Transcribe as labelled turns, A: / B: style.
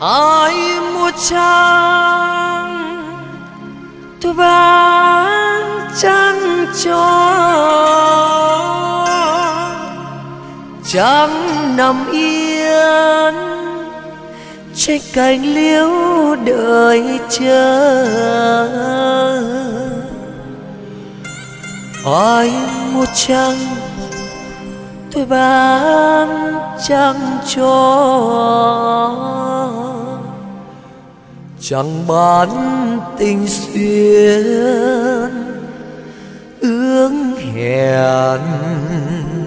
A: ai mua trăng tôi bán trăng cho, trăng nằm yên trên cành liễu đợi chờ. Ai mua trăng tôi bán trăng cho, chẳng bán tình xuyên ước hẹn.